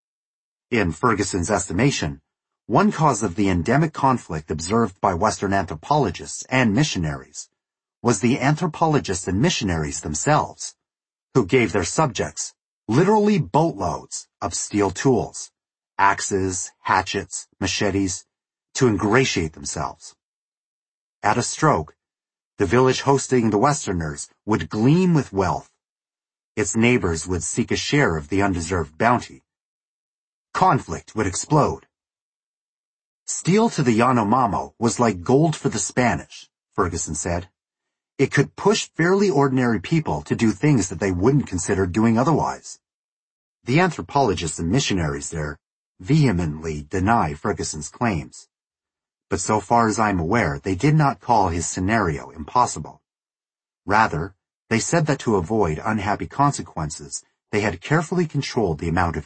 In Ferguson's estimation, one cause of the endemic conflict observed by Western anthropologists and missionaries was the anthropologists and missionaries themselves, who gave their subjects literally boatloads of steel tools, axes, hatchets, machetes, to ingratiate themselves. At a stroke, the village hosting the Westerners would gleam with wealth. Its neighbors would seek a share of the undeserved bounty. Conflict would explode. Steel to the Yanomamo was like gold for the Spanish, Ferguson said. It could push fairly ordinary people to do things that they wouldn't consider doing otherwise. The anthropologists and missionaries there vehemently deny Ferguson's claims, but so far as I'm aware, they did not call his scenario impossible. Rather, they said that to avoid unhappy consequences, they had carefully controlled the amount of